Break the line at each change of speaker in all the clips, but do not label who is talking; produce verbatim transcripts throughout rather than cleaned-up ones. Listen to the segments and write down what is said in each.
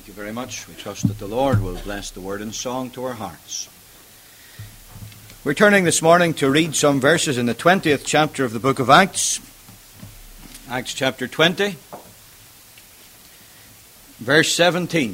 Thank you very much. We trust that the Lord will bless the word and song to our hearts. We're turning this morning to read some verses in the twentieth chapter of the book of Acts. Acts chapter twenty, verse seventeen.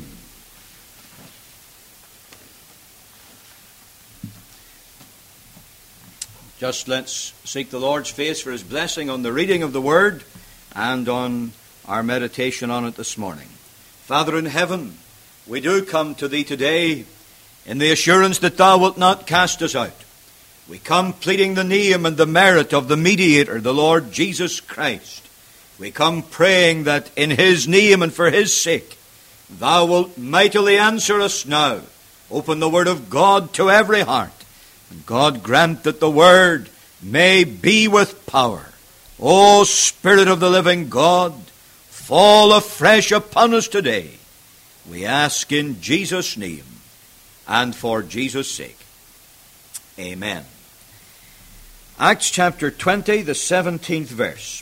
Just let's seek the Lord's face for His blessing on the reading of the word and on our meditation on it this morning. Father in heaven, we do come to Thee today in the assurance that Thou wilt not cast us out. We come pleading the name and the merit of the mediator, the Lord Jesus Christ. We come praying that in His name and for His sake, Thou wilt mightily answer us now. Open the word of God to every heart. And God grant that the word may be with power. O Spirit of the living God, fall afresh upon us today. We ask in Jesus' name and for Jesus' sake. Amen. Acts chapter twenty, the seventeenth verse.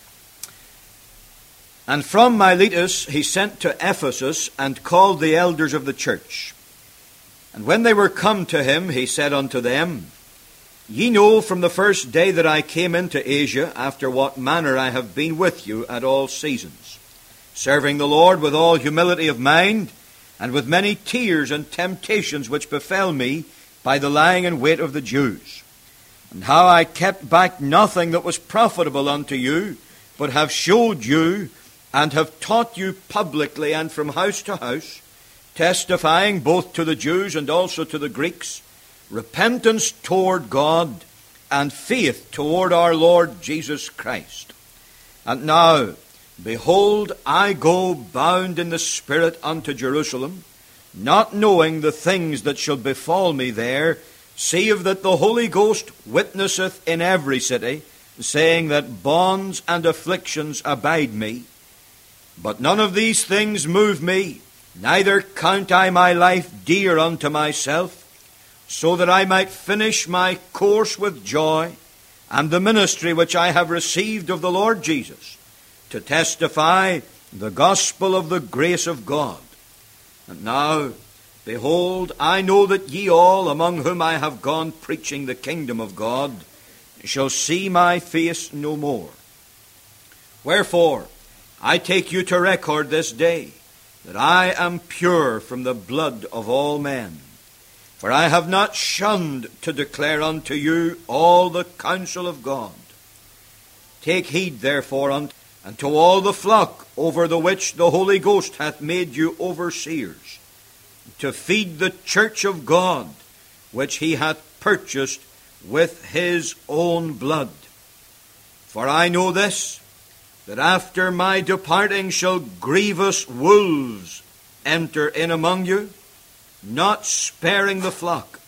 And from Miletus he sent to Ephesus and called the elders of the church. And when they were come to him, he said unto them, Ye know from the first day that I came into Asia, after what manner I have been with you at all seasons, serving the Lord with all humility of mind, and with many tears and temptations which befell me by the lying in wait of the Jews, and how I kept back nothing that was profitable unto you, but have showed you and have taught you publicly and from house to house, testifying both to the Jews and also to the Greeks, repentance toward God and faith toward our Lord Jesus Christ. And now, behold, I go bound in the Spirit unto Jerusalem, not knowing the things that shall befall me there, save that the Holy Ghost witnesseth in every city, saying that bonds and afflictions abide me. But none of these things move me, neither count I my life dear unto myself, so that I might finish my course with joy, and the ministry which I have received of the Lord Jesus, to testify the gospel of the grace of God. And now, behold, I know that ye all, among whom I have gone preaching the kingdom of God, shall see my face no more. Wherefore, I take you to record this day, that I am pure from the blood of all men. For I have not shunned to declare unto you all the counsel of God. Take heed therefore unto and to all the flock over the which the Holy Ghost hath made you overseers, to feed the church of God, which He hath purchased with His own blood. For I know this, that after my departing shall grievous wolves enter in among you, not sparing the flock.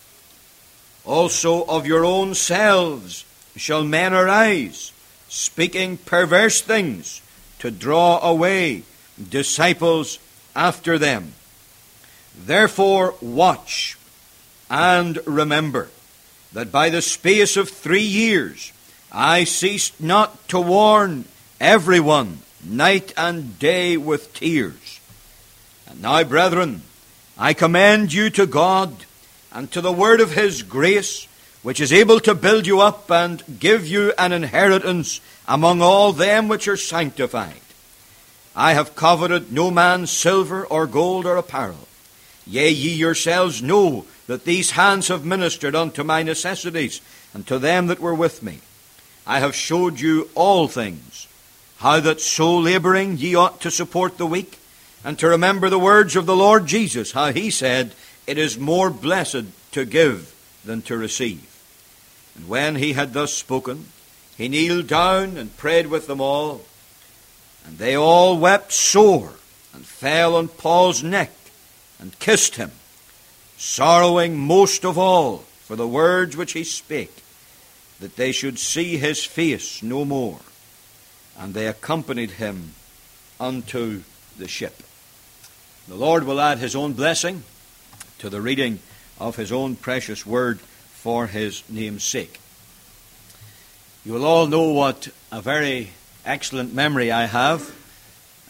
Also of your own selves shall men arise, speaking perverse things, to draw away disciples after them. Therefore watch, and remember, that by the space of three years I ceased not to warn everyone night and day with tears. And now, brethren, I commend you to God and to the word of His grace, which is able to build you up and give you an inheritance among all them which are sanctified. I have coveted no man's silver or gold or apparel. Yea, ye yourselves know that these hands have ministered unto my necessities and to them that were with me. I have showed you all things, how that so laboring ye ought to support the weak, and to remember the words of the Lord Jesus, how He said, It is more blessed to give than to receive. And when He had thus spoken, He kneeled down and prayed with them all. And they all wept sore, and fell on Paul's neck, and kissed him, sorrowing most of all for the words which he spake, that they should see his face no more. And they accompanied him unto the ship. The Lord will add His own blessing to the reading of His own precious word for His name's sake. You will all know what a very excellent memory I have,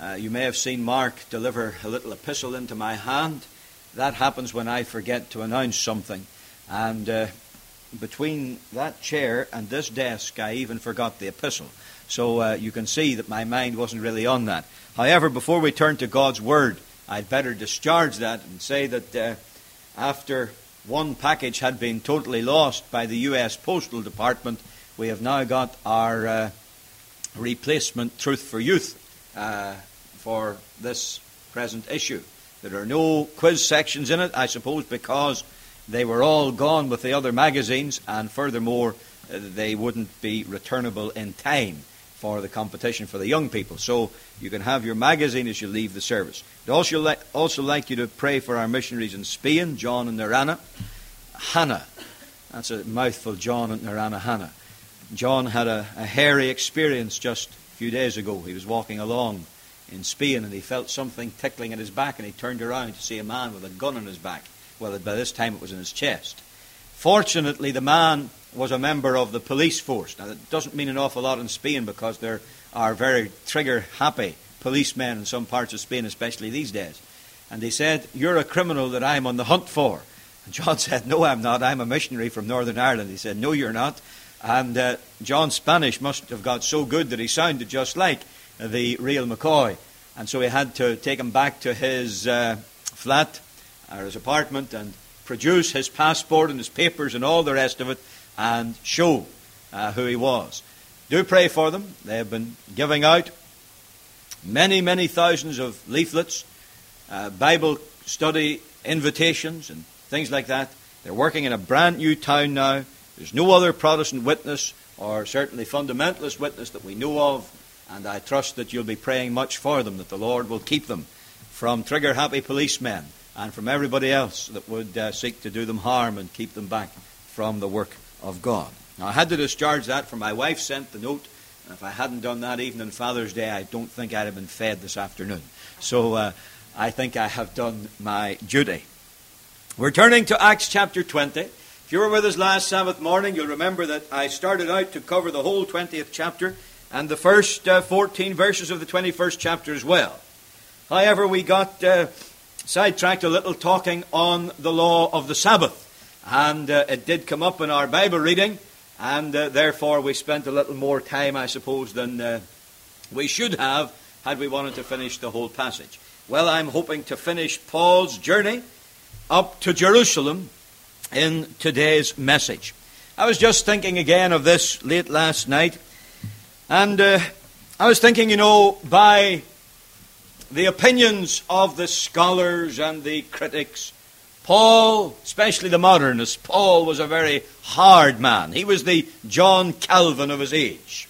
Uh, you may have seen Mark deliver a little epistle into my hand. That happens when I forget to announce something. And uh, between that chair and this desk, I even forgot the epistle. So uh, you can see that my mind wasn't really on that. However, before we turn to God's Word, I'd better discharge that and say that uh, after one package had been totally lost by the U S Postal Department, we have now got our uh, replacement Truth for Youth uh, for this present issue. There are no quiz sections in it, I suppose, because they were all gone with the other magazines, and furthermore, uh, they wouldn't be returnable in time for the competition for the young people. So you can have your magazine as you leave the service. I'd also, li- also like you to pray for our missionaries in Spain, John and Narana. Hannah. That's a mouthful, John and Narana Hannah. John had a, a hairy experience just a few days ago. He was walking along in Spain and he felt something tickling at his back, and he turned around to see a man with a gun on his back. Well, by this time it was in his chest. Fortunately, the man was a member of the police force. Now, that doesn't mean an awful lot in Spain, because there are very trigger-happy policemen in some parts of Spain, especially these days. And he said, "You're a criminal that I'm on the hunt for." And John said, "No, I'm not. I'm a missionary from Northern Ireland." He said, "No, you're not." And uh, John's Spanish must have got so good that he sounded just like uh, the real McCoy. And so he had to take him back to his uh, flat, or his apartment, and produce his passport and his papers and all the rest of it, and show uh, who he was. Do pray for them. They have been giving out many, many thousands of leaflets, uh, Bible study invitations and things like that. They're working in a brand new town now. There's no other Protestant witness, or certainly fundamentalist witness, that we know of, and I trust that you'll be praying much for them, that the Lord will keep them from trigger-happy policemen and from everybody else that would uh, seek to do them harm and keep them back from the work of God. Now, I had to discharge that, for my wife sent the note, and if I hadn't done that even on Father's Day, I don't think I'd have been fed this afternoon. So uh, I think I have done my duty. We're turning to Acts chapter twenty. If you were with us last Sabbath morning, you'll remember that I started out to cover the whole twentieth chapter and the first uh, fourteen verses of the twenty-first chapter as well. However, we got uh, sidetracked a little talking on the law of the Sabbath. And uh, it did come up in our Bible reading, and uh, therefore we spent a little more time, I suppose, than uh, we should have had we wanted to finish the whole passage. Well, I'm hoping to finish Paul's journey up to Jerusalem in today's message. I was just thinking again of this late last night, and uh, I was thinking, you know, by the opinions of the scholars and the critics, Paul, especially the modernists, Paul was a very hard man. He was the John Calvin of his age.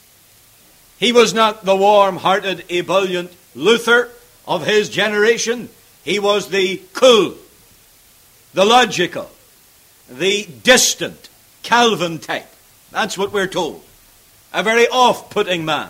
He was not the warm-hearted, ebullient Luther of his generation. He was the cool, the logical, the distant Calvin type. That's what we're told. A very off-putting man.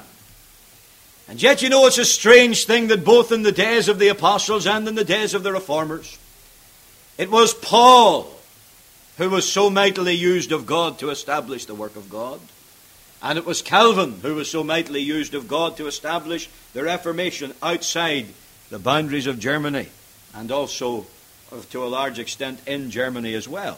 And yet, you know, it's a strange thing that both in the days of the apostles and in the days of the reformers, it was Paul who was so mightily used of God to establish the work of God. And it was Calvin who was so mightily used of God to establish the Reformation outside the boundaries of Germany, and also, to a large extent, in Germany as well.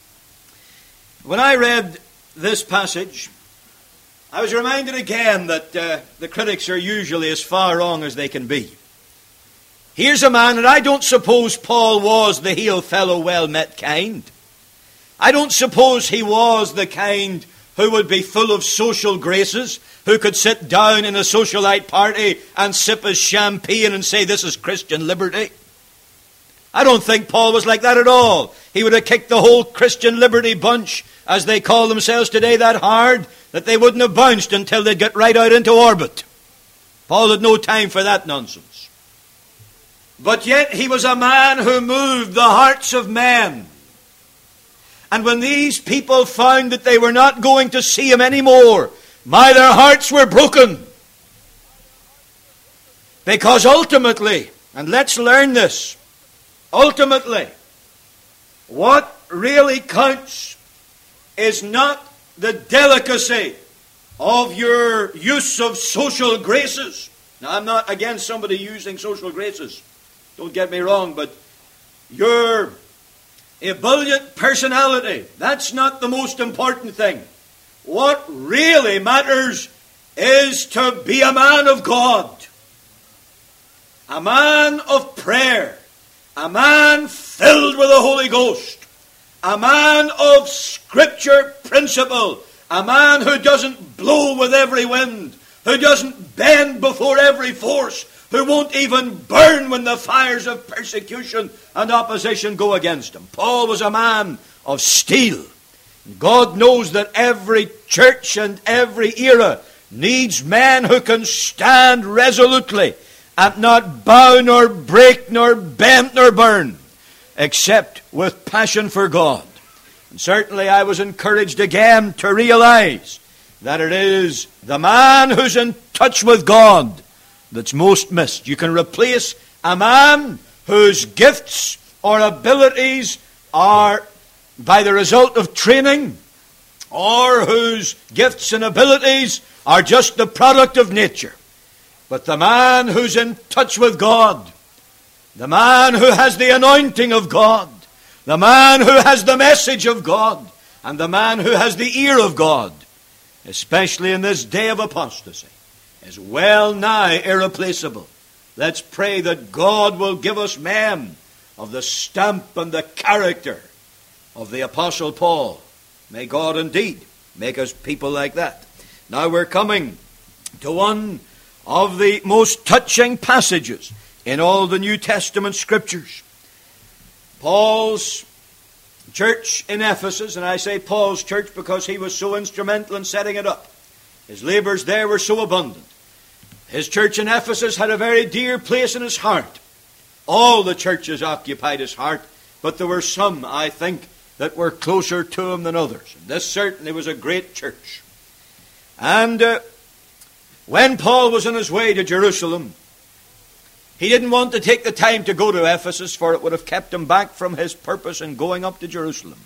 When I read this passage, I was reminded again that uh, the critics are usually as far wrong as they can be. Here's a man, and I don't suppose Paul was the hail fellow, well-met kind. I don't suppose he was the kind who would be full of social graces, who could sit down in a socialite party and sip his champagne and say, "This is Christian liberty." I don't think Paul was like that at all. He would have kicked the whole Christian liberty bunch, as they call themselves today, that hard that they wouldn't have bounced until they'd get right out into orbit. Paul had no time for that nonsense. But yet he was a man who moved the hearts of men. And when these people found that they were not going to see him anymore, my, their hearts were broken. Because ultimately, and let's learn this, ultimately, what really counts is not the delicacy of your use of social graces. Now, I'm not against somebody using social graces. Don't get me wrong, but your ebullient personality, that's not the most important thing. What really matters is to be a man of God, a man of prayer, a man filled with the Holy Ghost, a man of Scripture principle, a man who doesn't blow with every wind, who doesn't bend before every force, who won't even burn when the fires of persecution and opposition go against him. Paul was a man of steel. God knows that every church and every era needs men who can stand resolutely and not bow nor break nor bend nor burn, except with passion for God. And certainly I was encouraged again to realize that it is the man who's in touch with God that's most missed. You can replace a man whose gifts or abilities are by the result of training, or whose gifts and abilities are just the product of nature. But the man who's in touch with God, the man who has the anointing of God, the man who has the message of God, and the man who has the ear of God, especially in this day of apostasy, is well nigh irreplaceable. Let's pray that God will give us men of the stamp and the character of the Apostle Paul. May God indeed make us people like that. Now we're coming to one of the most touching passages in all the New Testament Scriptures. Paul's church in Ephesus, and I say Paul's church because he was so instrumental in setting it up. His labors there were so abundant. His church in Ephesus had a very dear place in his heart. All the churches occupied his heart, but there were some, I think, that were closer to him than others. This certainly was a great church. And uh, when Paul was on his way to Jerusalem, he didn't want to take the time to go to Ephesus, for it would have kept him back from his purpose in going up to Jerusalem.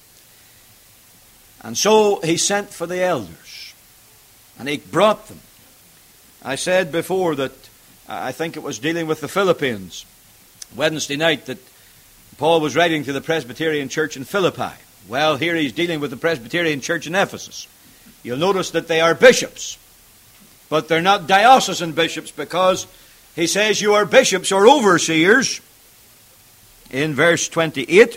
And so he sent for the elders, and he brought them. I said before that I think it was dealing with the Philippians Wednesday night that Paul was writing to the Presbyterian church in Philippi. Well, here he's dealing with the Presbyterian church in Ephesus. You'll notice that they are bishops, but they're not diocesan bishops, because he says you are bishops or overseers in verse twenty-eight,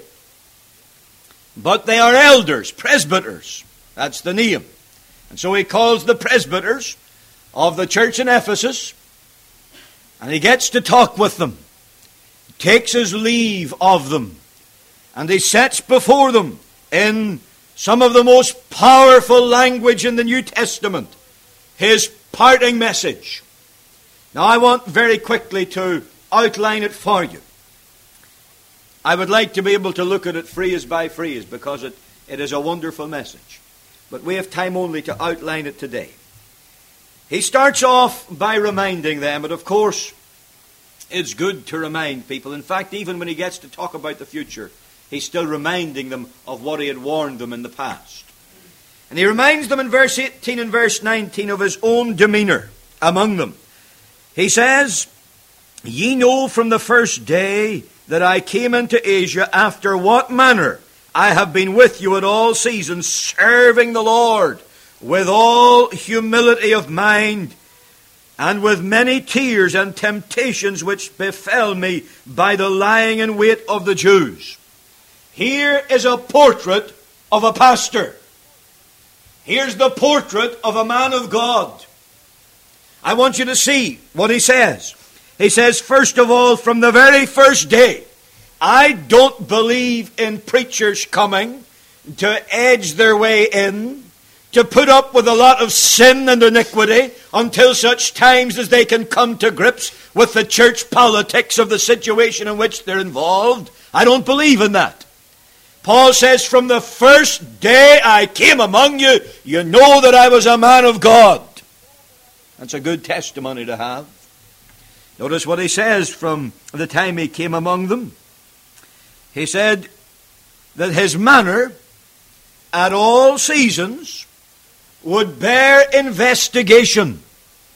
but they are elders, presbyters. That's the name. And so he calls the presbyters of the church in Ephesus, and he gets to talk with them, takes his leave of them, and he sets before them in some of the most powerful language in the New Testament his parting message. Now I want very quickly to outline it for you. I would like to be able to look at it phrase by phrase, because it, it is a wonderful message. But we have time only to outline it today. He starts off by reminding them, and of course, it's good to remind people. In fact, even when he gets to talk about the future, he's still reminding them of what he had warned them in the past. And he reminds them in verse eighteen and verse nineteen of his own demeanor among them. He says, "Ye know from the first day that I came into Asia after what manner I have been with you at all seasons, serving the Lord with all humility of mind, and with many tears and temptations which befell me by the lying in wait of the Jews." Here is a portrait of a pastor. Here's the portrait of a man of God. I want you to see what he says. He says, first of all, from the very first day, I don't believe in preachers coming to edge their way in, to put up with a lot of sin and iniquity until such times as they can come to grips with the church politics of the situation in which they're involved. I don't believe in that. Paul says, from the first day I came among you, you know that I was a man of God. That's a good testimony to have. Notice what he says from the time he came among them. He said that his manner at all seasons would bear investigation.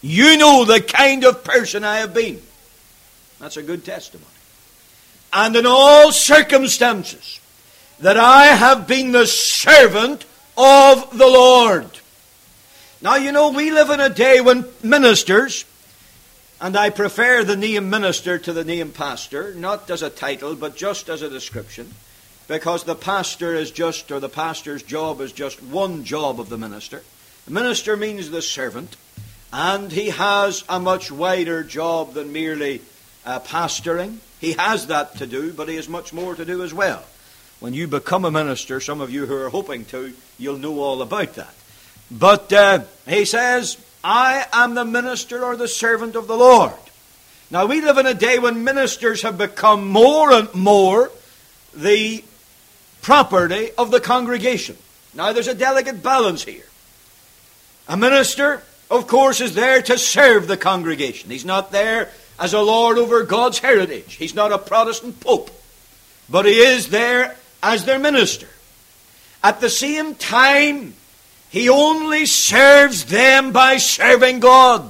You know the kind of person I have been. That's a good testimony. And in all circumstances, that I have been the servant of the Lord. Now, you know, we live in a day when ministers, and I prefer the name minister to the name pastor, not as a title, but just as a description, because the pastor is just, or the pastor's job is just one job of the minister. The minister means the servant, and he has a much wider job than merely uh, pastoring. He has that to do, but he has much more to do as well. When you become a minister, some of you who are hoping to, you'll know all about that. But uh, he says, I am the minister or the servant of the Lord. Now, we live in a day when ministers have become more and more the property of the congregation. Now, there's a delicate balance here. A minister, of course, is there to serve the congregation. He's not there as a lord over God's heritage. He's not a Protestant pope. But he is there as their minister. At the same time, he only serves them by serving God.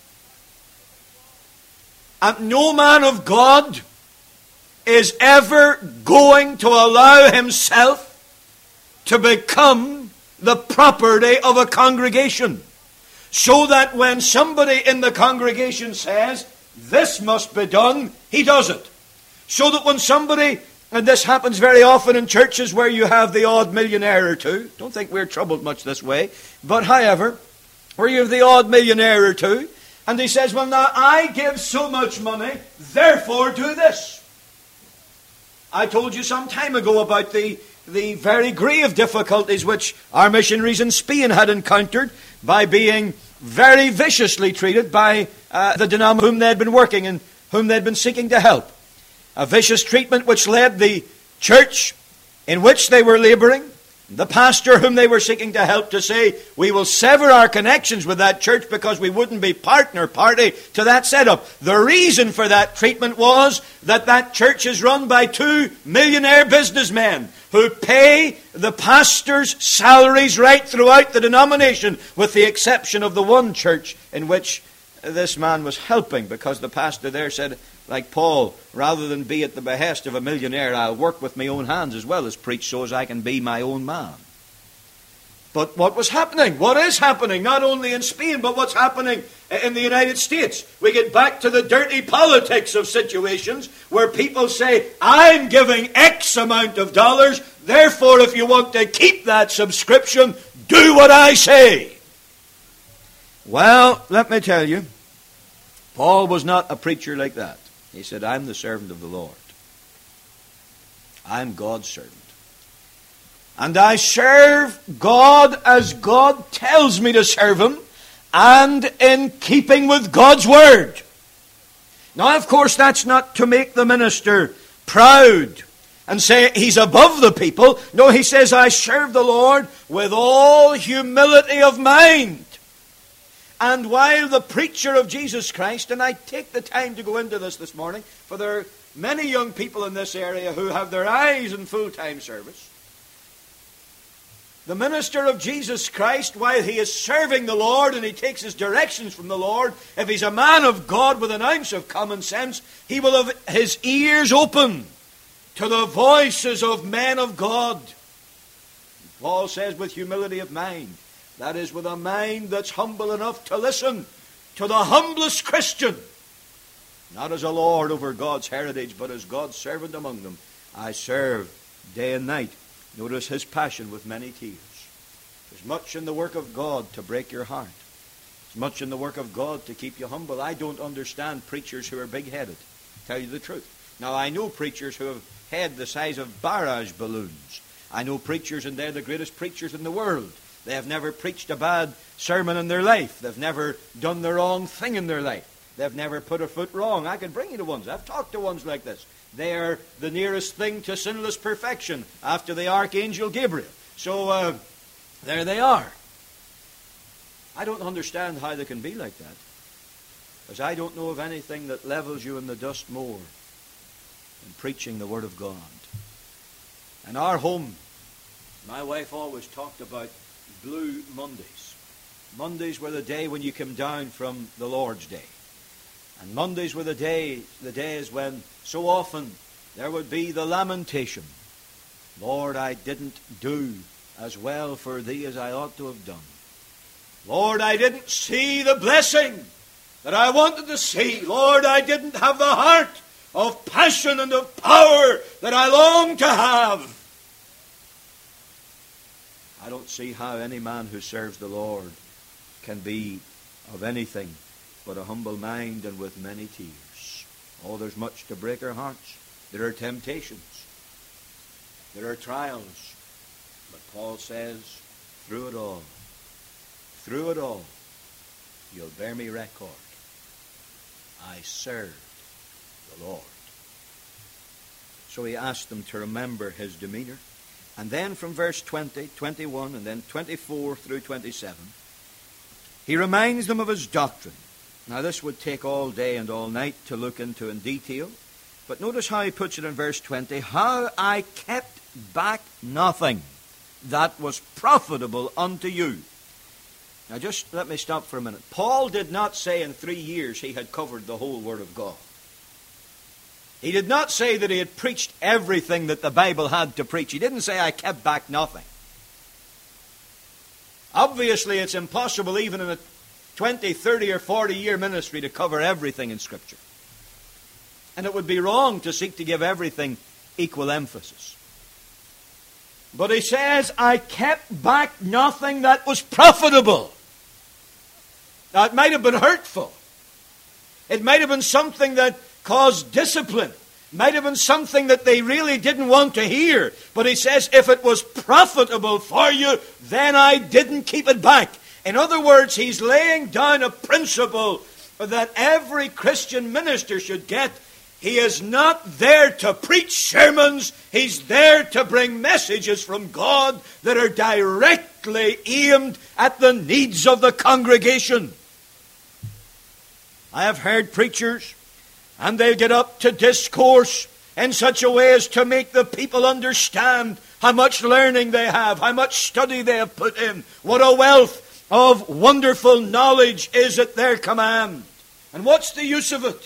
And no man of God is ever going to allow himself to become the property of a congregation. So that when somebody in the congregation says, this must be done, he does it. So that when somebody, and this happens very often in churches where you have the odd millionaire or two, don't think we're troubled much this way, but however, where you have the odd millionaire or two, and he says, well, now I give so much money, therefore do this. I told you some time ago about the, the very grave difficulties which our missionaries in Spain had encountered by being very viciously treated by uh, the denomination whom they had been working and whom they had been seeking to help. A vicious treatment which led the church in which they were laboring, the pastor whom they were seeking to help, to say, we will sever our connections with that church because we wouldn't be partner party to that setup. The reason for that treatment was that that church is run by two millionaire businessmen who pay the pastor's salaries right throughout the denomination, with the exception of the one church in which this man was helping, because the pastor there said, like Paul, rather than be at the behest of a millionaire, I'll work with my own hands as well as preach so as I can be my own man. But what was happening? What is happening? Not only in Spain, but what's happening in the United States? We get back to the dirty politics of situations where people say, I'm giving X amount of dollars, therefore if you want to keep that subscription, do what I say. Well, let me tell you, Paul was not a preacher like that. He said, I'm the servant of the Lord. I'm God's servant. And I serve God as God tells me to serve Him, and in keeping with God's Word. Now, of course, that's not to make the minister proud and say he's above the people. No, he says, I serve the Lord with all humility of mind. And while the preacher of Jesus Christ, and I take the time to go into this this morning, for there are many young people in this area who have their eyes in full-time service. The minister of Jesus Christ, while he is serving the Lord and he takes his directions from the Lord, if he's a man of God with an ounce of common sense, he will have his ears open to the voices of men of God. Paul says, with humility of mind. That is, with a mind that's humble enough to listen to the humblest Christian. Not as a lord over God's heritage, but as God's servant among them. I serve day and night. Notice his passion with many tears. There's much in the work of God to break your heart. There's much in the work of God to keep you humble. I don't understand preachers who are big-headed, to tell you the truth. Now, I know preachers who have head the size of barrage balloons. I know preachers, and they're the greatest preachers in the world. They have never preached a bad sermon in their life. They've never done the wrong thing in their life. They've never put a foot wrong. I can bring you to ones. I've talked to ones like this. They are the nearest thing to sinless perfection after the Archangel Gabriel. So, uh, there they are. I don't understand how they can be like that. Because I don't know of anything that levels you in the dust more than preaching the Word of God. In our home, my wife always talked about Blue Mondays. Mondays were the day when you came down from the Lord's Day. And Mondays were the day, the days when so often there would be the lamentation. Lord, I didn't do as well for thee as I ought to have done. Lord, I didn't see the blessing that I wanted to see. Lord, I didn't have the heart of passion and of power that I long to have. I don't see how any man who serves the Lord can be of anything but a humble mind and with many tears. Oh, there's much to break our hearts. There are temptations. There are trials. But Paul says, through it all, through it all, you'll bear me record. I served the Lord. So he asked them to remember his demeanor. And then from verse twenty, twenty-one, and then twenty-four through twenty-seven, he reminds them of his doctrine. Now this would take all day and all night to look into in detail. But notice how he puts it in verse twenty. How I kept back nothing that was profitable unto you. Now just let me stop for a minute. Paul did not say in three years he had covered the whole Word of God. He did not say that he had preached everything that the Bible had to preach. He didn't say I kept back nothing. Obviously it's impossible even in a twenty, thirty or forty year ministry to cover everything in Scripture. And it would be wrong to seek to give everything equal emphasis. But he says, I kept back nothing that was profitable. Now it might have been hurtful. It might have been something that caused discipline. It might have been something that they really didn't want to hear. But he says, if it was profitable for you, then I didn't keep it back. In other words, he's laying down a principle that every Christian minister should get. He is not there to preach sermons. He's there to bring messages from God that are directly aimed at the needs of the congregation. I have heard preachers, and they get up to discourse in such a way as to make the people understand how much learning they have, how much study they have put in, what a wealth of wonderful knowledge is at their command. And what's the use of it?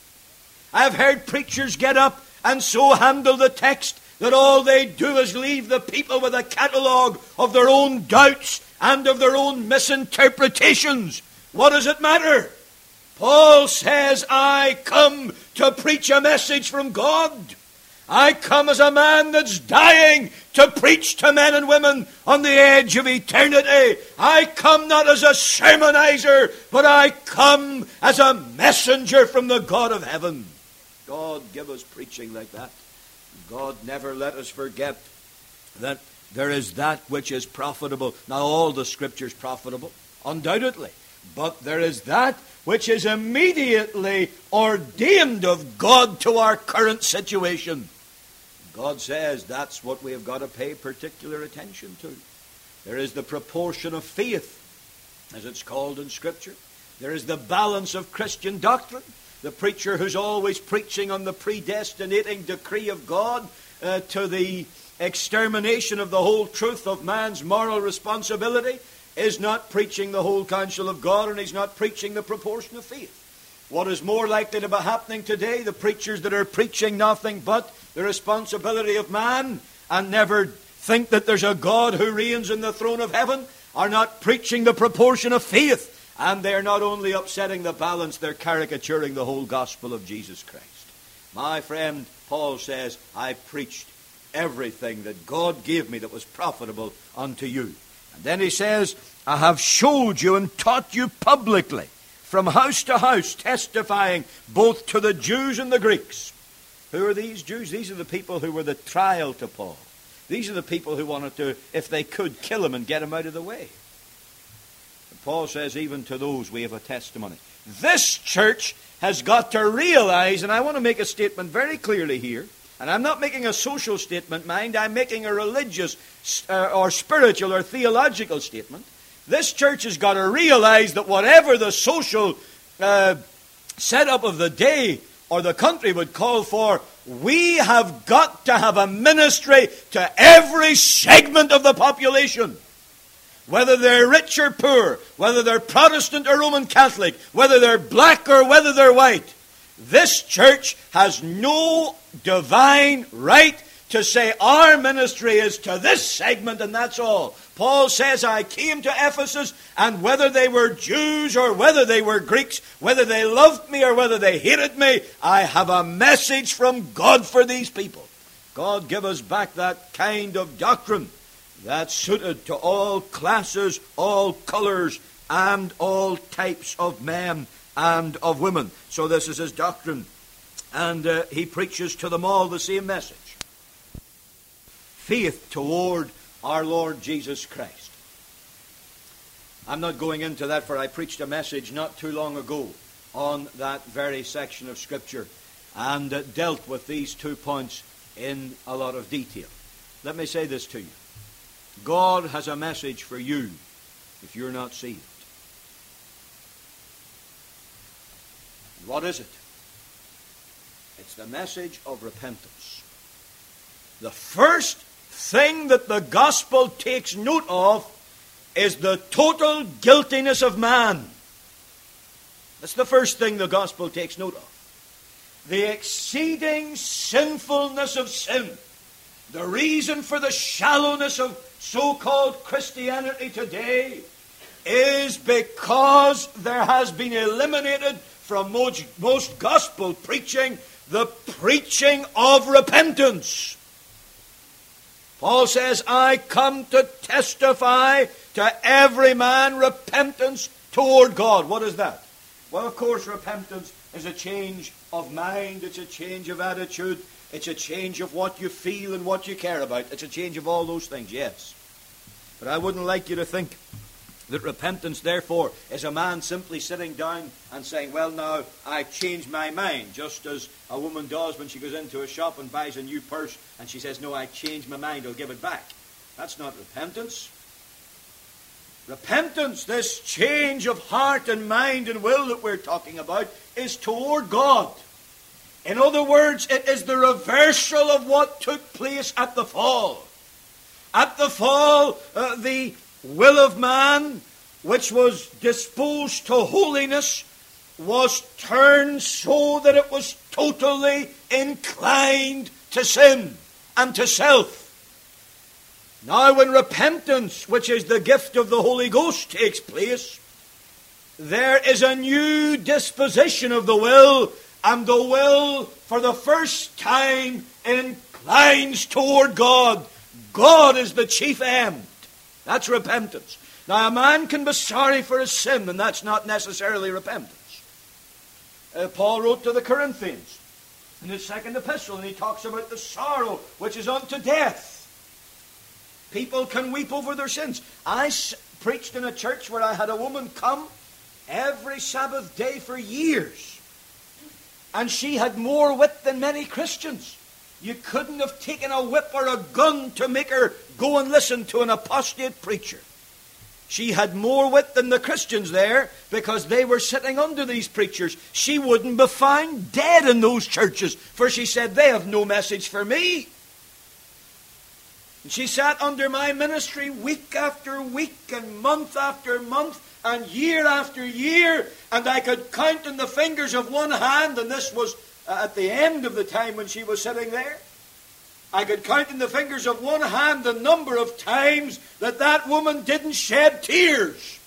I've heard preachers get up and so handle the text that all they do is leave the people with a catalogue of their own doubts and of their own misinterpretations. What does it matter? Paul says, I come to preach a message from God. I come as a man that's dying to preach to men and women on the edge of eternity. I come not as a sermonizer, but I come as a messenger from the God of heaven. God give us preaching like that. God never let us forget that there is that which is profitable. Now all the Scripture is profitable, undoubtedly. But there is that which is immediately ordained of God to our current situation. God says that's what we have got to pay particular attention to. There is the proportion of faith, as it's called in Scripture. There is the balance of Christian doctrine. The preacher who's always preaching on the predestinating decree of God uh, to the extermination of the whole truth of man's moral responsibility is not preaching the whole counsel of God, and he's not preaching the proportion of faith. What is more likely to be happening today? The preachers that are preaching nothing but the responsibility of man and never think that there's a God who reigns in the throne of heaven are not preaching the proportion of faith. And they're not only upsetting the balance, they're caricaturing the whole gospel of Jesus Christ. My friend, Paul says, I preached everything that God gave me that was profitable unto you. And then he says, I have showed you and taught you publicly, from house to house, testifying both to the Jews and the Greeks. Who are these Jews? These are the people who were the trial to Paul. These are the people who wanted to, if they could, kill him and get him out of the way. Paul says, even to those we have a testimony. This church has got to realize, and I want to make a statement very clearly here, and I'm not making a social statement, mind, I'm making a religious uh, or spiritual or theological statement. This church has got to realize that whatever the social uh, setup of the day or the country would call for, we have got to have a ministry to every segment of the population. whether they're rich or poor, whether they're Protestant or Roman Catholic, whether they're black or whether they're white, this church has no divine right to say our ministry is to this segment and that's all. Paul says, I came to Ephesus, and whether they were Jews or whether they were Greeks, whether they loved me or whether they hated me, I have a message from God for these people. God give us back that kind of doctrine that's suited to all classes, all colors, and all types of men and of women. So this is his doctrine, and uh, he preaches to them all the same message. Faith toward our Lord Jesus Christ. I'm not going into that, for I preached a message not too long ago on that very section of Scripture and uh, dealt with these two points in a lot of detail. Let me say this to you. God has a message for you if you're not saved. What is it? It's the message of repentance. The first thing that the gospel takes note of is the total guiltiness of man. That's the first thing the gospel takes note of. The exceeding sinfulness of sin. The reason for the shallowness of so-called Christianity today is because there has been eliminated from most, most gospel preaching the preaching of repentance. Paul says, I come to testify to every man repentance toward God. What is that? Well, of course, repentance is a change of mind. It's a change of attitude. It's a change of what you feel and what you care about. It's a change of all those things, yes. But I wouldn't like you to think that repentance, therefore, is a man simply sitting down and saying, well, now, I changed my mind, just as a woman does when she goes into a shop and buys a new purse, and she says, no, I changed my mind, I'll give it back. That's not repentance. Repentance, this change of heart and mind and will that we're talking about, is toward God. In other words, it is the reversal of what took place at the fall. At the fall, uh, the will of man, which was disposed to holiness, was turned so that it was totally inclined to sin and to self. Now when repentance, which is the gift of the Holy Ghost, takes place, there is a new disposition of the will, and the will for the first time inclines toward God. God is the chief end. That's repentance. Now, a man can be sorry for his sin, and that's not necessarily repentance. Uh, Paul wrote to the Corinthians in his second epistle, and he talks about the sorrow which is unto death. People can weep over their sins. I s- preached in a church where I had a woman come every Sabbath day for years, and she had more wit than many Christians. You couldn't have taken a whip or a gun to make her go and listen to an apostate preacher. She had more wit than the Christians there because they were sitting under these preachers. She wouldn't be found dead in those churches, for she said, they have no message for me. And she sat under my ministry week after week and month after month and year after year, and I could count in the fingers of one hand, and this was at the end of the time when she was sitting there, I could count in the fingers of one hand the number of times that that woman didn't shed tears.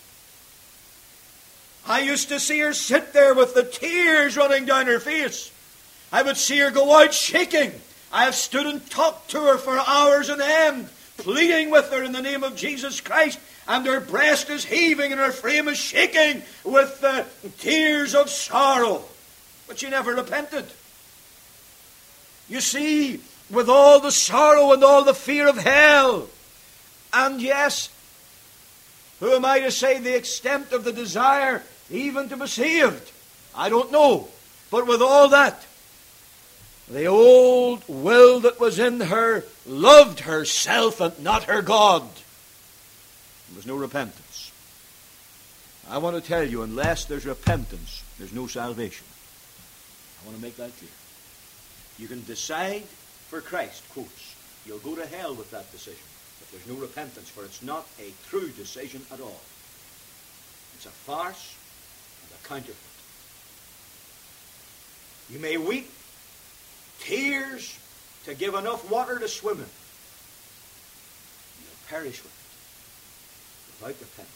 I used to see her sit there with the tears running down her face. I would see her go out shaking. I have stood and talked to her for hours on end, pleading with her in the name of Jesus Christ, and her breast is heaving and her frame is shaking with the tears of sorrow. But she never repented. You see, with all the sorrow and all the fear of hell, and yes, who am I to say the extent of the desire even to be saved? I don't know. But with all that, the old will that was in her loved herself and not her God. There was no repentance. I want to tell you, unless there's repentance, there's no salvation. I want to make that clear. You can decide for Christ, quotes. You'll go to hell with that decision. if there's no repentance, for it's not a true decision at all. It's a farce and a counterfeit. You may weep tears to give enough water to swim in. You'll perish with it without repentance.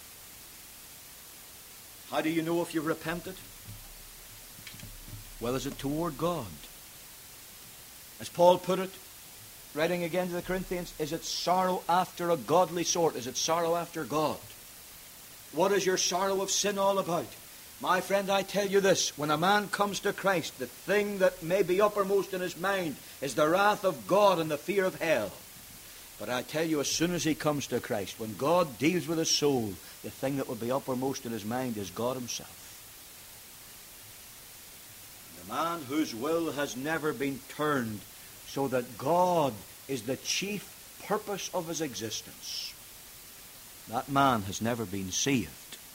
How do you know if you've repented? Well, is it toward God? As Paul put it, writing again to the Corinthians, is it sorrow after a godly sort? Is it sorrow after God? What is your sorrow of sin all about? My friend, I tell you this, when a man comes to Christ, the thing that may be uppermost in his mind is the wrath of God and the fear of hell. But I tell you, as soon as he comes to Christ, when God deals with his soul, the thing that will be uppermost in his mind is God himself. The man whose will has never been turned so that God is the chief purpose of his existence, that man has never been saved.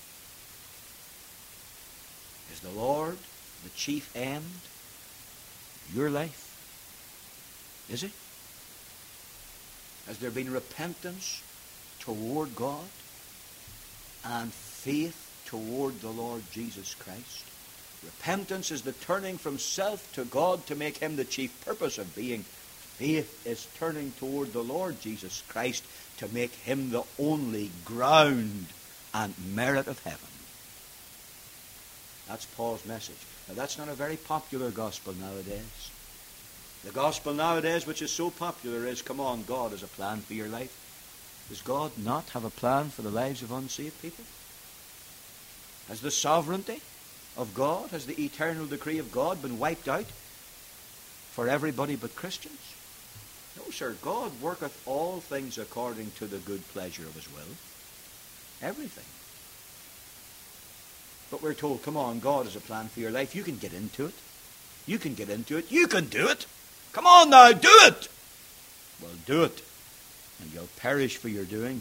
Is the Lord the chief end of your life? Is it? Has there been repentance toward God and faith toward the Lord Jesus Christ? Repentance is the turning from self to God to make him the chief purpose of being. Faith is turning toward the Lord Jesus Christ to make him the only ground and merit of heaven. That's Paul's message. Now, that's not a very popular gospel nowadays. The gospel nowadays, which is so popular, is, come on, God has a plan for your life. Does God not have a plan for the lives of unsaved people? Has the sovereignty of God, has the eternal decree of God been wiped out for everybody but Christians? No, sir. God worketh all things according to the good pleasure of his will. Everything. But we're told, come on, God has a plan for your life. You can get into it. You can get into it. You can do it. Come on now, do it. Well, do it, and you'll perish for your doing.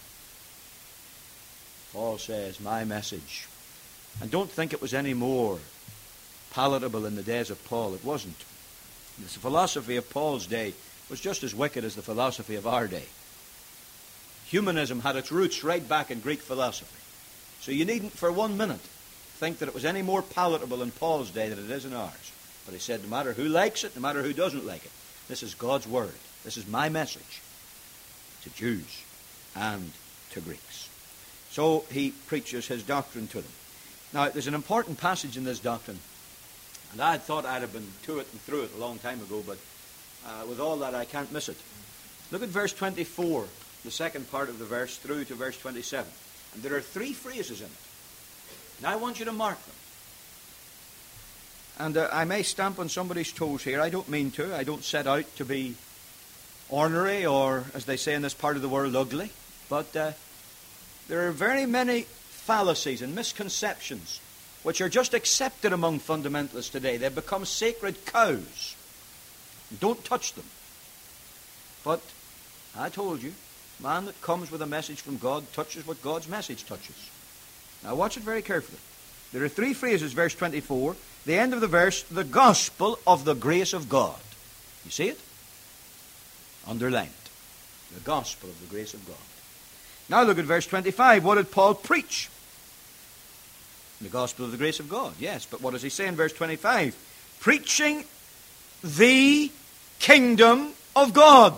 Paul says, my message. And don't think it was any more palatable in the days of Paul. It wasn't. The philosophy of Paul's day was just as wicked as the philosophy of our day. Humanism had its roots right back in Greek philosophy. So you needn't for one minute think that it was any more palatable in Paul's day than it is in ours. But he said, no matter who likes it, no matter who doesn't like it, this is God's word. This is my message to Jews and to Greeks. So he preaches his doctrine to them. Now, there's an important passage in this doctrine, and I had thought I'd have been to it and through it a long time ago, but uh, with all that, I can't miss it. Look at verse twenty-four, the second part of the verse, through to verse twenty-seven. And there are three phrases in it. And I want you to mark them. And uh, I may stamp on somebody's toes here. I don't mean to. I don't set out to be ornery or, as they say in this part of the world, ugly. But uh, there are very many fallacies and misconceptions which are just accepted among fundamentalists today. They've become sacred cows. Don't touch them. But I told you, man that comes with a message from God touches what God's message touches. Now watch it very carefully. There are three phrases, verse twenty-four. The end of the verse, the gospel of the grace of God. You see it? Underline it. The gospel of the grace of God. Now look at verse twenty-five. What did Paul preach? The gospel of the grace of God. Yes, but what does he say in verse twenty-five? Preaching the kingdom of God.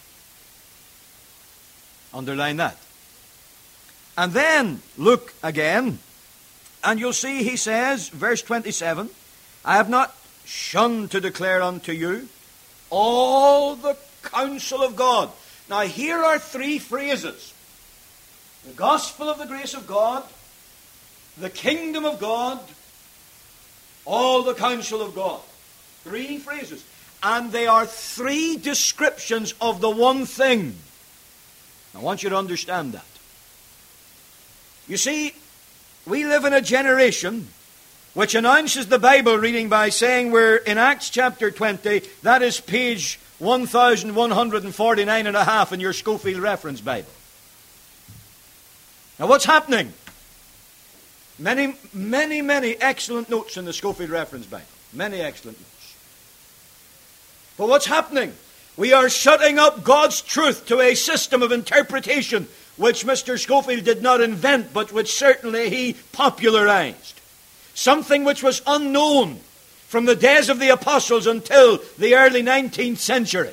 Underline that. And then look again, and you'll see he says, verse twenty-seven, I have not shunned to declare unto you all the counsel of God. Now here are three phrases. The gospel of the grace of God, the kingdom of God, all the counsel of God. Three phrases. And they are three descriptions of the one thing. I want you to understand that. You see, we live in a generation which announces the Bible reading by saying we're in Acts chapter twenty. That is page one thousand one hundred forty-nine and a half in your Schofield Reference Bible. Now what's happening? Many, many, many excellent notes in the Schofield Reference Bible. Many excellent notes. But what's happening? We are shutting up God's truth to a system of interpretation which Mister Scofield did not invent, but which certainly he popularized. Something which was unknown from the days of the apostles until the early nineteenth century.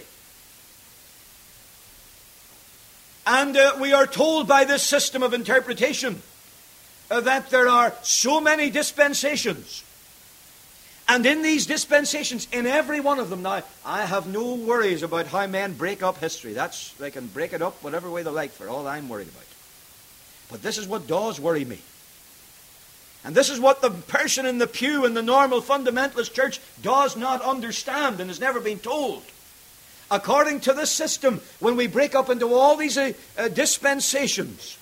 And uh, we are told by this system of interpretation uh, that there are so many dispensations. And in these dispensations, in every one of them now, I have no worries about how men break up history. That's, they can break it up whatever way they like, for all I'm worried about. But this is what does worry me. And this is what the person in the pew in the normal fundamentalist church does not understand and has never been told. According to this system, when we break up into all these uh, uh, dispensations,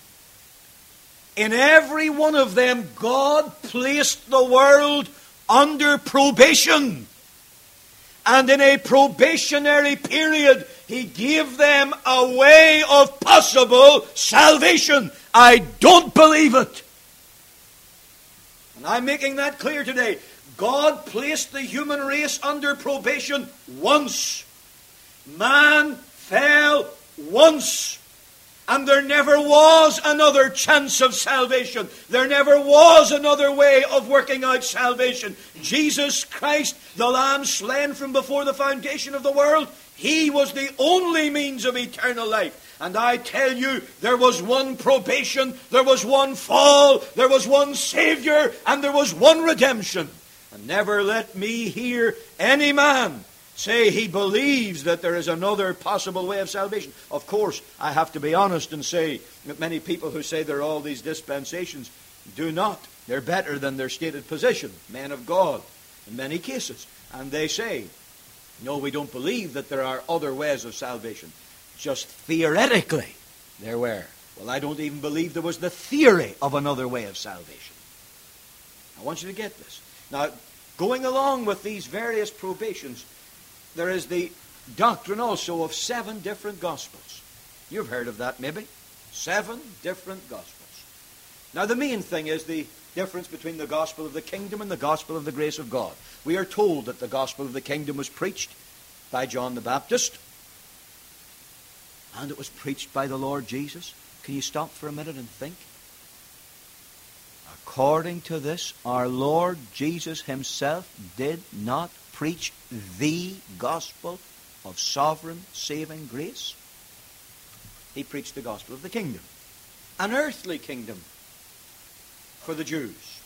in every one of them, God placed the world under probation. And in a probationary period, He gave them a way of possible salvation. I don't believe it. And I'm making that clear today. God placed the human race under probation once. Man fell once. And there never was another chance of salvation. There never was another way of working out salvation. Jesus Christ, the Lamb slain from before the foundation of the world, He was the only means of eternal life. And I tell you, there was one probation, there was one fall, there was one Savior, and there was one redemption. And never let me hear any man say he believes that there is another possible way of salvation. Of course, I have to be honest and say that many people who say there are all these dispensations do not. They're better than their stated position, men of God, in many cases. And they say, no, we don't believe that there are other ways of salvation. Just theoretically, there were. Well, I don't even believe there was the theory of another way of salvation. I want you to get this. Now, going along with these various probations, there is the doctrine also of seven different gospels. You've heard of that, maybe? Seven different gospels. Now, the main thing is the difference between the gospel of the kingdom and the gospel of the grace of God. We are told that the gospel of the kingdom was preached by John the Baptist, and it was preached by the Lord Jesus. Can you stop for a minute and think? According to this, our Lord Jesus Himself did not preach the gospel of sovereign saving grace. He preached the gospel of the kingdom, an earthly kingdom for the Jews.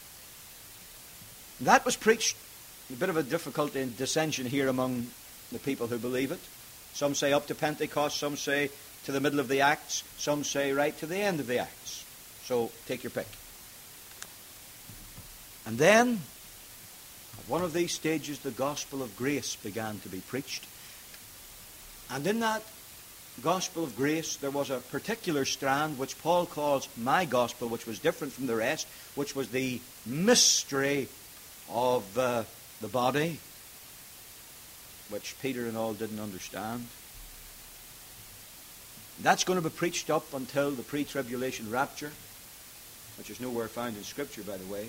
That was preached. A bit of a difficulty and dissension here among the people who believe it. Some say up to Pentecost, some say to the middle of the Acts, some say right to the end of the Acts. So take your pick. And then, at one of these stages, the gospel of grace began to be preached. And in that gospel of grace, there was a particular strand which Paul calls my gospel, which was different from the rest, which was the mystery of uh, the body, which Peter and all didn't understand. That's going to be preached up until the pre-tribulation rapture, which is nowhere found in Scripture, by the way.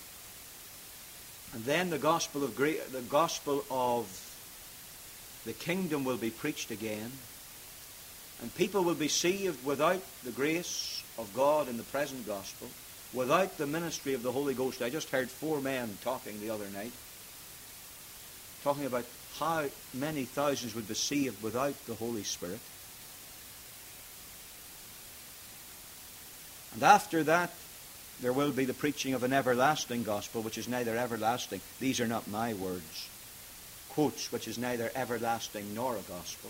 And then the gospel of gra- the gospel of the kingdom will be preached again, and people will be saved without the grace of God in the present gospel, without the ministry of the Holy Ghost. I just heard four men talking the other night, talking about how many thousands would be saved without the Holy Spirit. And after that, there will be the preaching of an everlasting gospel, which is neither everlasting, these are not my words, quotes, which is neither everlasting nor a gospel.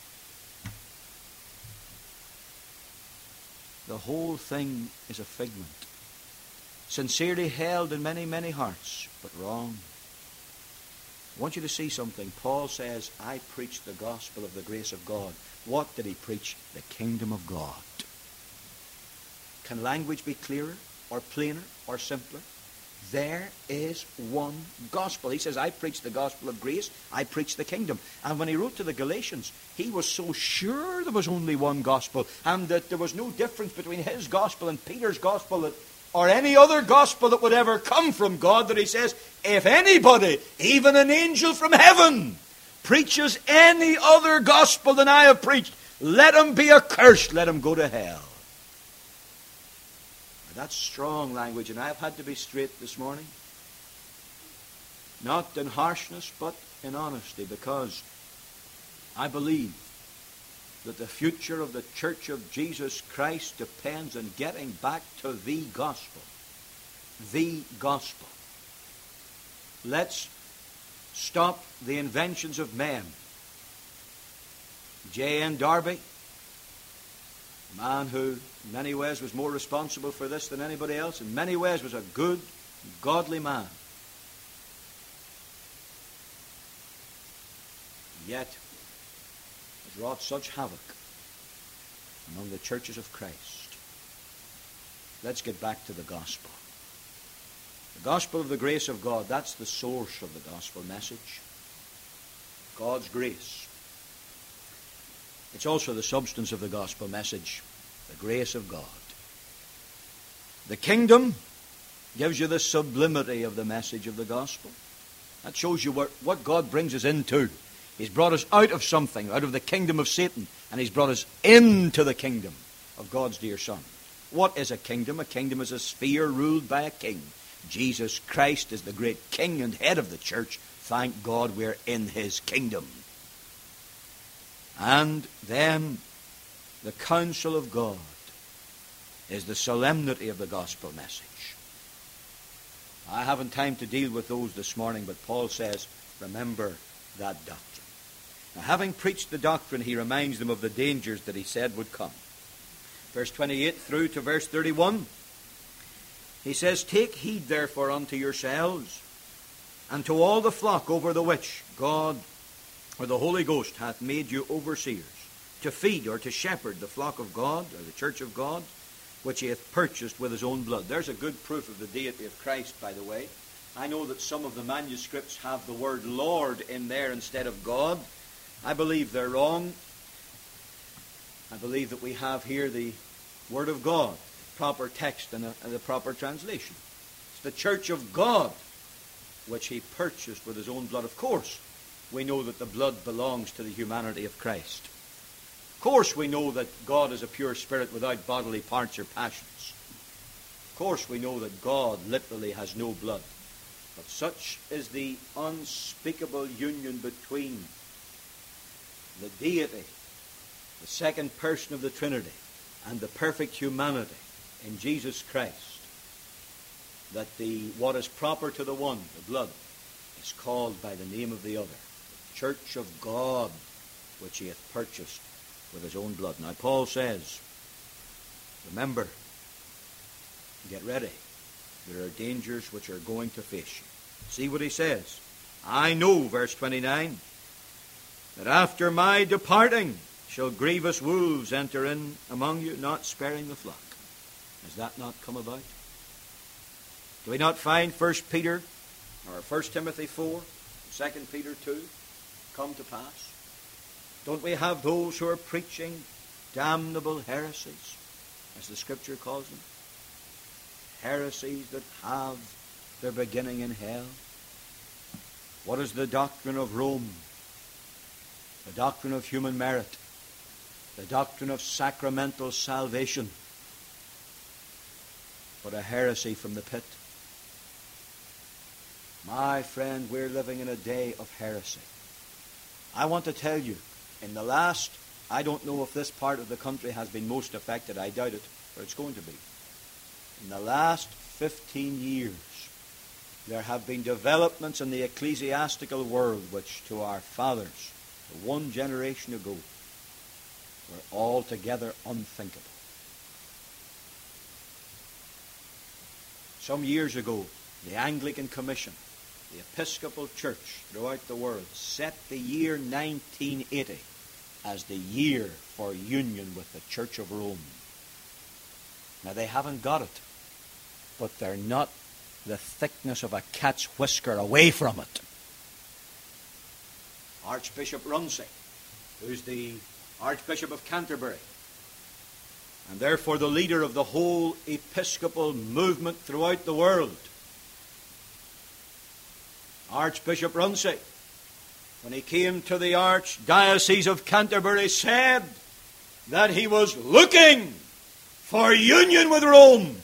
The whole thing is a figment, sincerely held in many, many hearts, but wrong. I want you to see something. Paul says, I preach the gospel of the grace of God. What did he preach? The kingdom of God. Can language be clearer or plainer or simpler? There is one gospel. He says, I preach the gospel of grace. I preach the kingdom. And when he wrote to the Galatians, he was so sure there was only one gospel and that there was no difference between his gospel and Peter's gospel that, or any other gospel that would ever come from God, that he says, if anybody, even an angel from heaven, preaches any other gospel than I have preached, let him be accursed, let him go to hell. Now, that's strong language, and I've had to be straight this morning. Not in harshness, but in honesty, because I believe that the future of the Church of Jesus Christ depends on getting back to the gospel. The gospel. Let's stop the inventions of men. J N Darby, a man who in many ways was more responsible for this than anybody else, in many ways was a good, godly man. Yet has wrought such havoc among the churches of Christ. Let's get back to the gospel. The gospel of the grace of God, that's the source of the gospel message. God's grace. It's also the substance of the gospel message, the grace of God. The kingdom gives you the sublimity of the message of the gospel. That shows you what, what God brings us into. He's brought us out of something, out of the kingdom of Satan, and He's brought us into the kingdom of God's dear Son. What is a kingdom? A kingdom is a sphere ruled by a king. Jesus Christ is the great king and head of the church. Thank God we're in His kingdom. And then the counsel of God is the solemnity of the gospel message. I haven't time to deal with those this morning, but Paul says, remember that doctrine. Now, having preached the doctrine, he reminds them of the dangers that he said would come. Verse twenty-eight through to verse thirty-one, he says, take heed therefore unto yourselves, and to all the flock over the which God or the Holy Ghost hath made you overseers, to feed or to shepherd the flock of God, or the church of God, which he hath purchased with his own blood. There's a good proof of the deity of Christ, by the way. I know that some of the manuscripts have the word Lord in there instead of God. I believe they're wrong. I believe that we have here the Word of God, proper text and, a, and the proper translation. It's the church of God which he purchased with his own blood. Of course, we know that the blood belongs to the humanity of Christ. Of course, we know that God is a pure spirit without bodily parts or passions. Of course, we know that God literally has no blood. But such is the unspeakable union between the deity, the second person of the Trinity, and the perfect humanity in Jesus Christ, that the what is proper to the one, the blood, is called by the name of the other, the church of God, which he hath purchased with his own blood. Now Paul says, remember, get ready. There are dangers which are going to face you. See what he says. I know, verse twenty-nine, that after my departing shall grievous wolves enter in among you, not sparing the flock. Has that not come about? Do we not find First Peter or First Timothy four, Second Peter two come to pass? Don't we have those who are preaching damnable heresies, as the Scripture calls them? Heresies that have their beginning in hell. What is the doctrine of Rome? The doctrine of human merit. The doctrine of sacramental salvation. But a heresy from the pit. My friend, we're living in a day of heresy. I want to tell you, in the last, I don't know if this part of the country has been most affected, I doubt it, but it's going to be. In the last fifteen years, there have been developments in the ecclesiastical world which to our fathers, to one generation ago, were altogether unthinkable. Some years ago, the Anglican Commission, the Episcopal Church throughout the world, set the year nineteen eighty as the year for union with the Church of Rome. Now, they haven't got it, but they're not the thickness of a cat's whisker away from it. Archbishop Runcie, who's the Archbishop of Canterbury, and therefore the leader of the whole Episcopal movement throughout the world. Archbishop Runcie when he came to the Archdiocese of Canterbury, said that he was looking for union with Rome.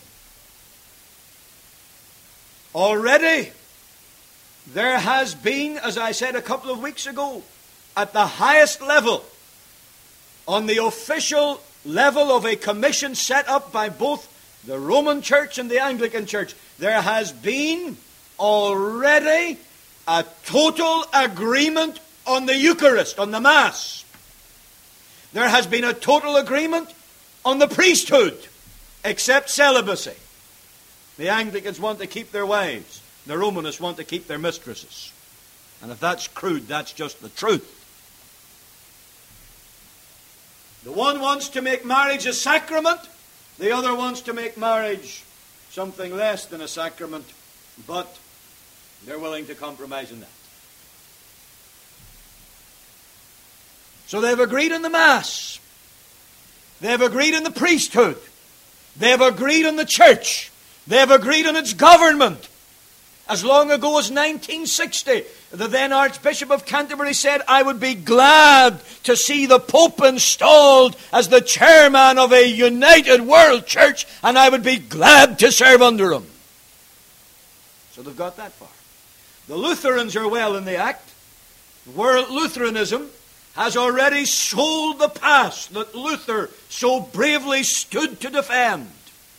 Already, there has been, as I said a couple of weeks ago, at the highest level, on the official level of a commission set up by both the Roman Church and the Anglican Church, there has been already a total agreement on the Eucharist, on the Mass. There has been a total agreement on the priesthood, except celibacy. The Anglicans want to keep their wives. The Romanists want to keep their mistresses. And if that's crude, that's just the truth. The one wants to make marriage a sacrament. The other wants to make marriage something less than a sacrament. But they're willing to compromise in that. So they've agreed on the Mass. They've agreed on the priesthood. They've agreed on the church. They've agreed on its government. As long ago as nineteen sixty, the then Archbishop of Canterbury said, I would be glad to see the Pope installed as the chairman of a united world church, and I would be glad to serve under him. So they've got that far. The Lutherans are well in the act. World Lutheranism has already sold the past that Luther so bravely stood to defend.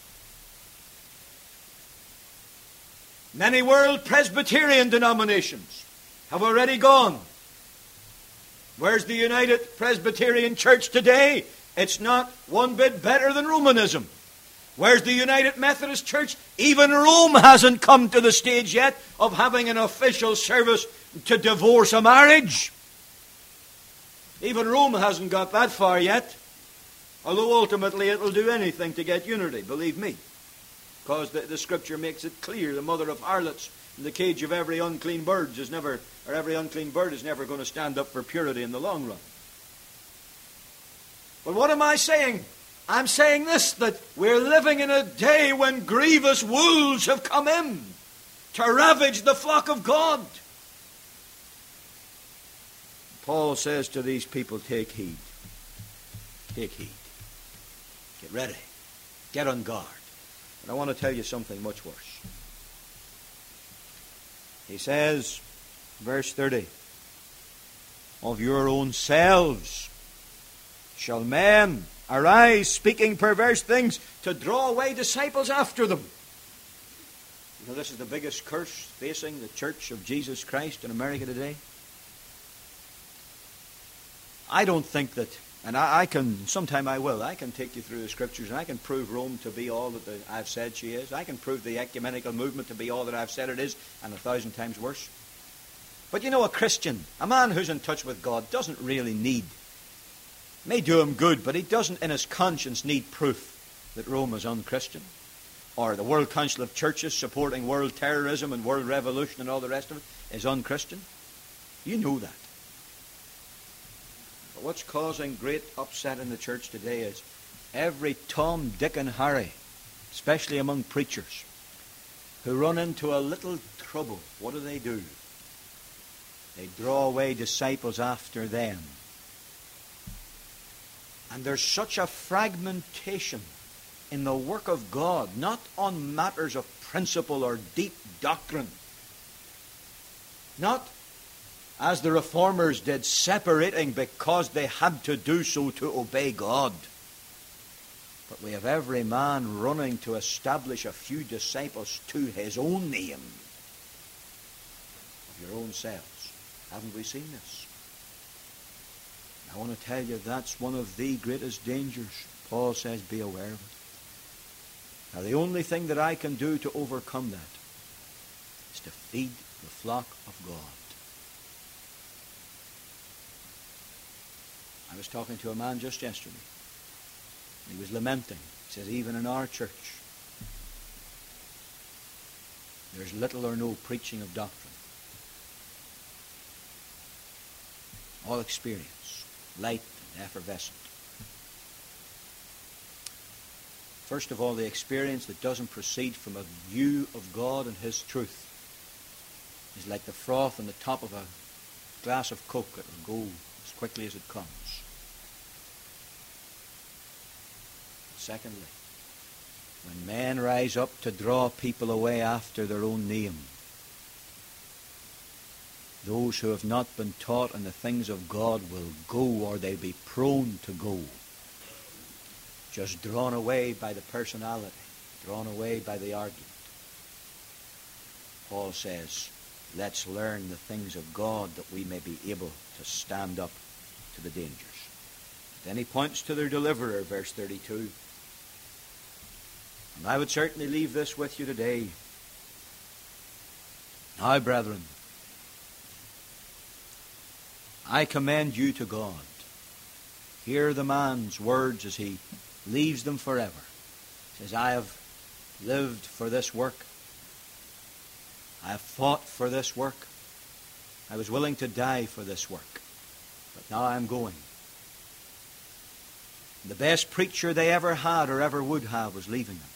Many world Presbyterian denominations have already gone. Where's the United Presbyterian Church today? It's not one bit better than Romanism. Where's the United Methodist Church? Even Rome hasn't come to the stage yet of having an official service to divorce a marriage. Even Rome hasn't got that far yet. Although ultimately it will do anything to get unity, believe me. Because the, the Scripture makes it clear, the mother of harlots in the cage of every unclean bird is never, or every unclean bird is never going to stand up for purity in the long run. But what am I saying? I'm saying this, that we're living in a day when grievous wolves have come in to ravage the flock of God. Paul says to these people, take heed. Take heed. Get ready. Get on guard. But I want to tell you something much worse. He says, verse thirty, of your own selves shall men arise, speaking perverse things, to draw away disciples after them. You know, this is the biggest curse facing the Church of Jesus Christ in America today. I don't think that, and I, I can, sometime I will, I can take you through the Scriptures and I can prove Rome to be all that the, I've said she is. I can prove the ecumenical movement to be all that I've said it is, and a thousand times worse. But you know, a Christian, a man who's in touch with God, doesn't really need, may do him good, but he doesn't in his conscience need proof that Rome is unchristian, or the World Council of Churches supporting world terrorism and world revolution and all the rest of it is unchristian. You know that. But what's causing great upset in the church today is every Tom, Dick and Harry, especially among preachers, who run into a little trouble, what do they do? They draw away disciples after them. And there's such a fragmentation in the work of God, not on matters of principle or deep doctrine. Not, as the Reformers did, separating because they had to do so to obey God. But we have every man running to establish a few disciples to his own name. Of your own selves. Haven't we seen this? I want to tell you that's one of the greatest dangers. Paul says, be aware of it. Now the only thing that I can do to overcome that is to feed the flock of God. I was talking to a man just yesterday. He was lamenting. He says, even in our church, there's little or no preaching of doctrine. All experience, light and effervescent. First of all, the experience that doesn't proceed from a view of God and His truth is like the froth on the top of a glass of Coke, it will go as quickly as it comes. Secondly, when men rise up to draw people away after their own name, those who have not been taught in the things of God will go, or they'll be prone to go, just drawn away by the personality, drawn away by the argument. Paul says, let's learn the things of God that we may be able to stand up to the dangers. Then he points to their deliverer, verse thirty-two. And I would certainly leave this with you today. Now, brethren, I commend you to God. Hear the man's words as he leaves them forever. He says, I have lived for this work. I have fought for this work. I was willing to die for this work. But now I am going. The best preacher they ever had or ever would have was leaving them.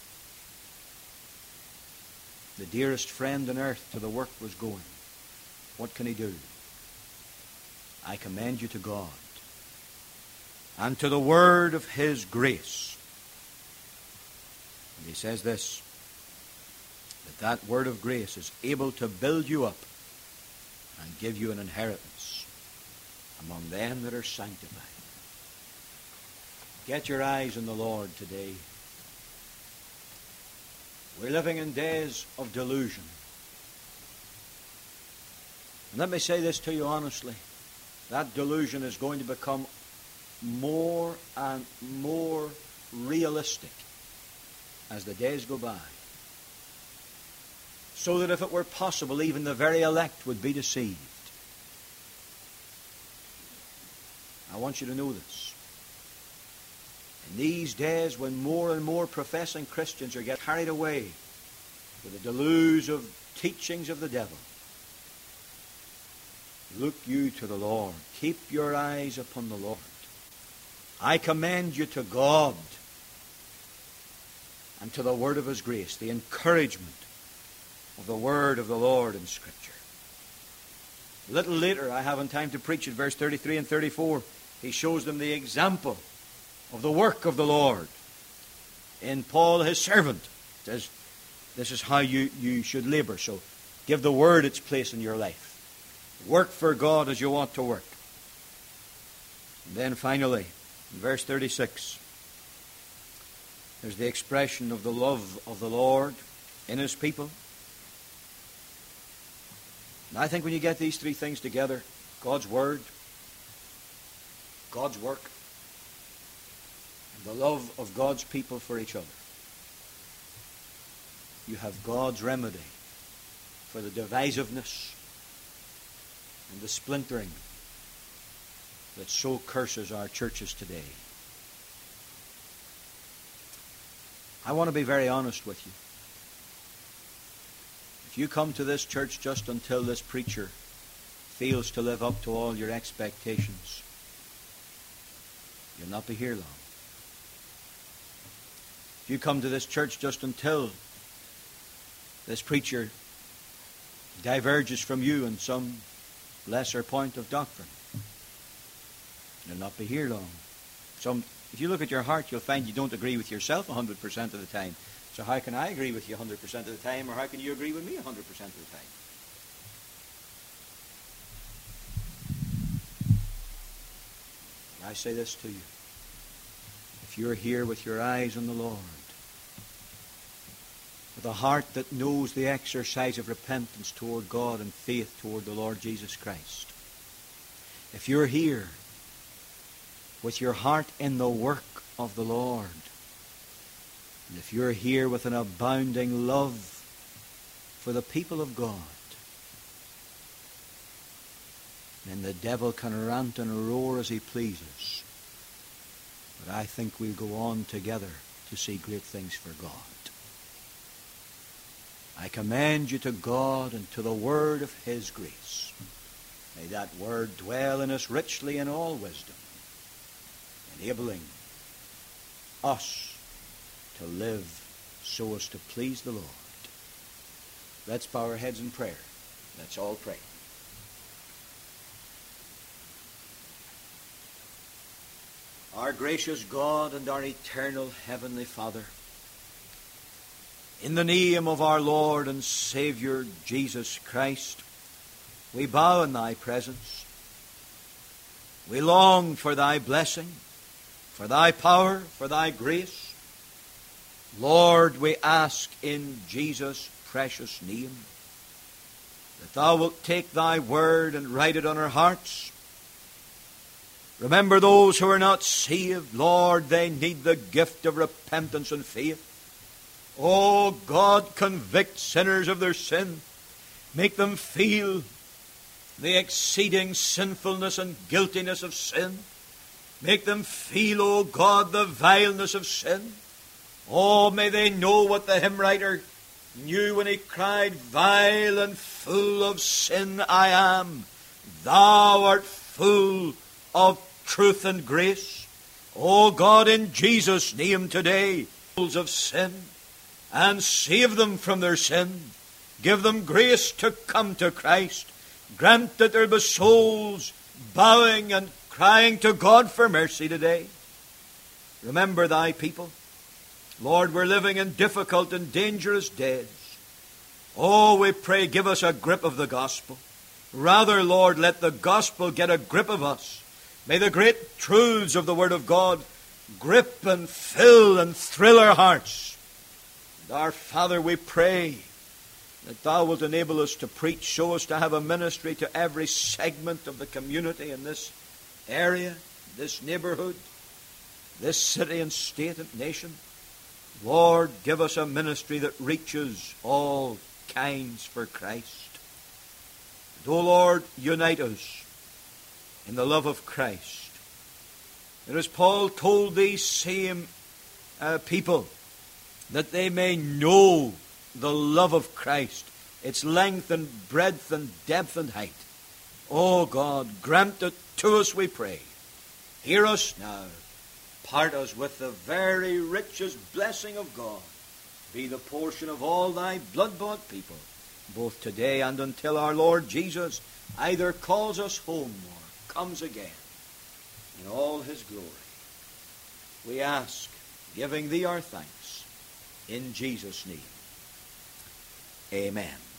The dearest friend on earth to the work was going. What can he do? I commend you to God and to the word of his grace. And he says this, that that word of grace is able to build you up and give you an inheritance among them that are sanctified. Get your eyes on the Lord today. We're living in days of delusion. And let me say this to you honestly. That delusion is going to become more and more realistic as the days go by. So that if it were possible, even the very elect would be deceived. I want you to know this. In these days when more and more professing Christians are getting carried away with the deluge of teachings of the devil, look you to the Lord. Keep your eyes upon the Lord. I commend you to God and to the word of his grace, the encouragement of the word of the Lord in Scripture. A little later, I haven't time to preach it, verse thirty-three and thirty-four, he shows them the example of the work of the Lord in Paul, his servant. He says, this is how you, you should labor. So give the word its place in your life. Work for God as you want to work. And then finally, in verse thirty-six, there's the expression of the love of the Lord in his people. And I think when you get these three things together, God's word, God's work, and the love of God's people for each other, you have God's remedy for the divisiveness and the splintering that so curses our churches today. I want to be very honest with you. If you come to this church just until this preacher fails to live up to all your expectations, you'll not be here long. If you come to this church just until this preacher diverges from you in some lesser point of doctrine, you'll not be here long. Some, if you look at your heart, you'll find you don't agree with yourself one hundred percent of the time. So how can I agree with you one hundred percent of the time, or how can you agree with me one hundred percent of the time? And I say this to you. If you're here with your eyes on the Lord, with a heart that knows the exercise of repentance toward God and faith toward the Lord Jesus Christ, if you're here with your heart in the work of the Lord, and if you're here with an abounding love for the people of God, then the devil can rant and roar as he pleases. But I think we'll go on together to see great things for God. I commend you to God and to the word of his grace. May that word dwell in us richly in all wisdom, enabling us to live so as to please the Lord. Let's bow our heads in prayer. Let's all pray. Our gracious God and our eternal Heavenly Father, in the name of our Lord and Savior Jesus Christ, we bow in Thy presence. We long for Thy blessing, for Thy power, for Thy grace. Lord, we ask in Jesus' precious name that Thou wilt take Thy word and write it on our hearts. Remember those who are not saved. Lord, they need the gift of repentance and faith. Oh God, convict sinners of their sin. Make them feel the exceeding sinfulness and guiltiness of sin. Make them feel, oh God, the vileness of sin. Oh, may they know what the hymn writer knew when he cried, "Vile and full of sin I am. Thou art full of truth and grace." Oh God, in Jesus' name today, souls of sin, and save them from their sin. Give them grace to come to Christ. Grant that there be souls bowing and crying to God for mercy today. Remember Thy people. Lord, we're living in difficult and dangerous days. Oh, we pray, give us a grip of the gospel. Rather, Lord, let the gospel get a grip of us. May the great truths of the Word of God grip and fill and thrill our hearts. And our Father, we pray that Thou wilt enable us to preach, show us to have a ministry to every segment of the community in this area, this neighborhood, this city and state and nation. Lord, give us a ministry that reaches all kinds for Christ. And, O Lord, unite us in the love of Christ. And as Paul told these same uh, people, that they may know the love of Christ, its length and breadth and depth and height. Oh God, grant it to us, we pray. Hear us now. Part us with the very richest blessing of God. Be the portion of all Thy blood-bought people, both today and until our Lord Jesus either calls us home or comes again in all His glory. We ask, giving Thee our thanks, in Jesus' name. Amen.